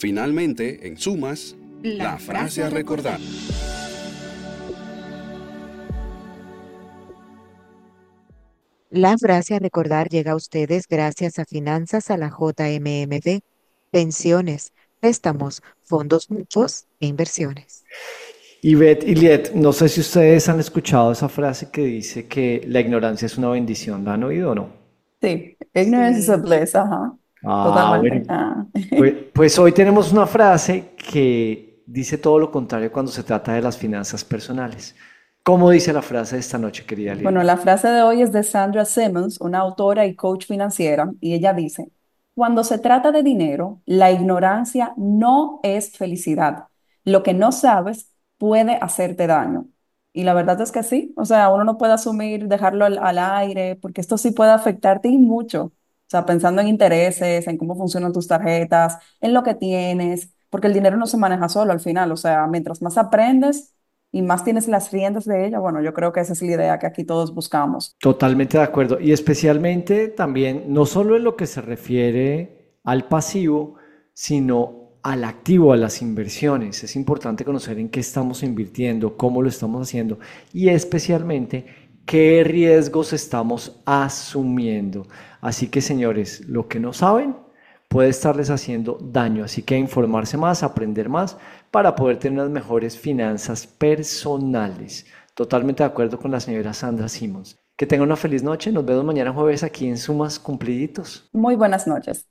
Finalmente, en Sumas, la frase a recordar. La frase a recordar llega a ustedes gracias a Finanzas a la JMMD, pensiones, préstamos, fondos mutuos e inversiones. Ivette y Liet, no sé si ustedes han escuchado esa frase que dice que la ignorancia es una bendición. ¿La han oído o no? Sí, ignorance is a Sí. bliss, ajá, Ah, totalmente. bueno. Ah. Pues hoy tenemos una frase que dice todo lo contrario cuando se trata de las finanzas personales. ¿Cómo dice la frase de esta noche, querida Liet? Bueno, la frase de hoy es de Sandra Simmons, una autora y coach financiera, y ella dice, cuando se trata de dinero, la ignorancia no es felicidad. Lo que no sabes puede hacerte daño. Y la verdad es que sí, o sea, uno no puede asumir, dejarlo al aire, porque esto sí puede afectarte y mucho. O sea, pensando en intereses, en cómo funcionan tus tarjetas, en lo que tienes, porque el dinero no se maneja solo al final. O sea, mientras más aprendes y más tienes las riendas de ella, bueno, yo creo que esa es la idea que aquí todos buscamos. Totalmente de acuerdo. Y especialmente también, no solo en lo que se refiere al pasivo, sino al activo, a las inversiones. Es importante conocer en qué estamos invirtiendo, cómo lo estamos haciendo y especialmente qué riesgos estamos asumiendo. Así que, señores, lo que no saben puede estarles haciendo daño. Así que informarse más, aprender más para poder tener unas mejores finanzas personales. Totalmente de acuerdo con la señora Sandra Simmons. Que tengan una feliz noche. Nos vemos mañana jueves aquí en Sumas Cumpliditos. Muy buenas noches.